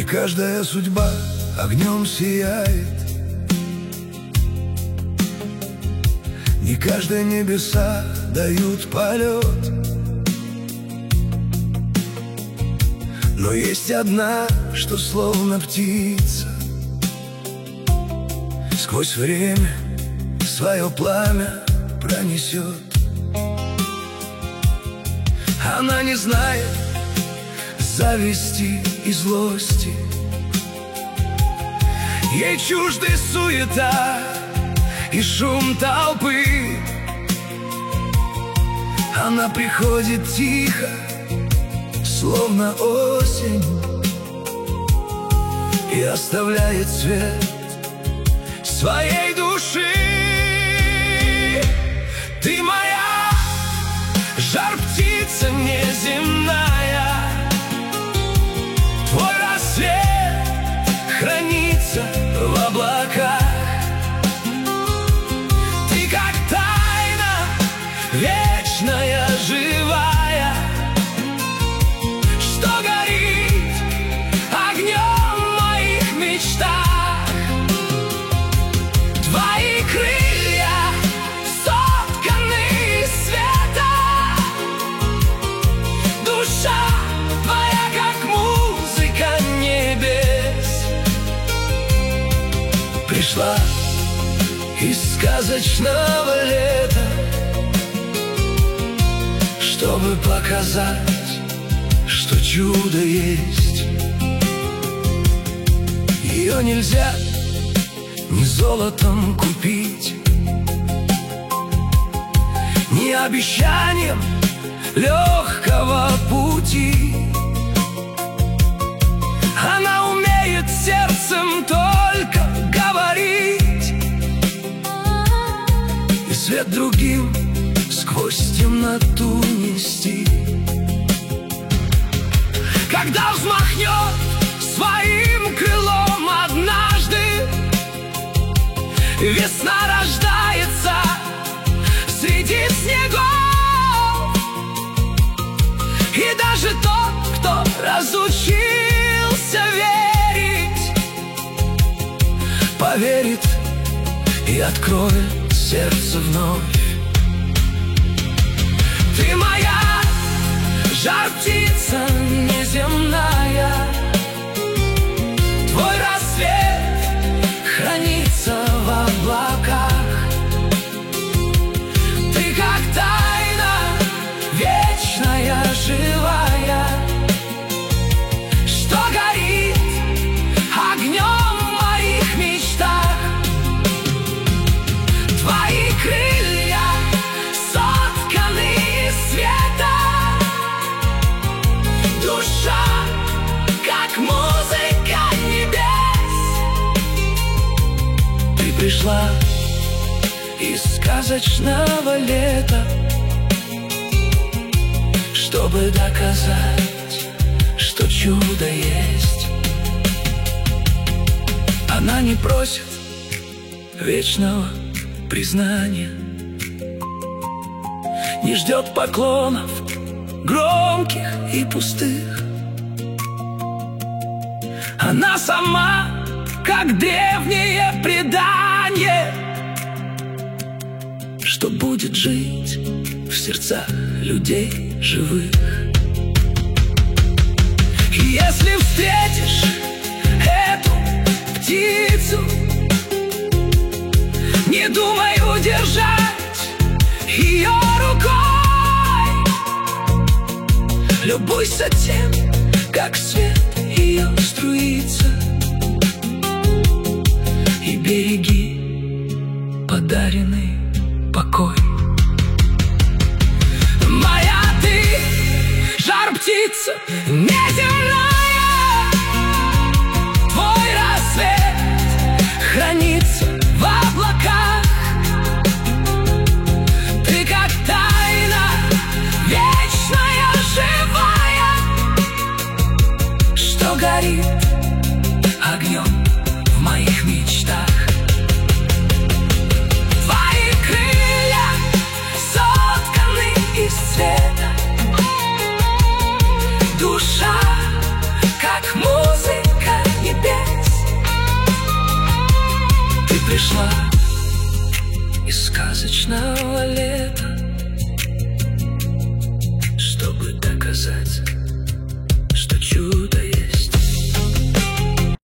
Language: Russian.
Не каждая судьба огнем сияет, не каждые небеса дают полет. Но есть одна, что словно птица сквозь время свое пламя пронесет. Она не знает зависти и злости, ей чужды суета и шум толпы. Она приходит тихо, словно осень, и оставляет свет своей души. Ты моя жар-птица неземная, твой рассвет хранится в облаках. Ты как тайна вечная, живая, что горит огнем в моих мечтах. Твои крылья сотканы из света, душа твоя как музыка небес. Пришла из сказочного лета, чтобы показать, что чудо есть. Ее нельзя ни золотом купить, ни обещанием легкого пути. Она умеет сердцем только говорить, и свет другим сквозь темноту нести. Когда взмахнет своим крылом однажды, весна рождается среди снегов. И даже тот, кто разучился верить, поверит и откроет сердце вновь. Ты моя жар-птица неземная, твой рассвет хранится в облаках. Ты как тайна вечная, живая, что горит огнем в моих мечтах. Твои крылья сотканы из света, душа как музыка небес. Ты пришла из сказочного лета, чтобы доказать, что чудо есть. Она не просит вечного признания, не ждет поклонов громких и пустых. Она сама, как древнее предание, что будет жить в сердцах людей живых. И если встретишь эту птицу, не думай удержать ее рукой. Любуйся тем, как свет ее струится, и береги подаренный покой. Моя ты жар-птица неземная, твой рассвет хранится в облаках. Ты как тайна вечная, живая, что горит огнем в моих мечтах. Твои крылья сотканы из света, душа как музыка пришла из сказочного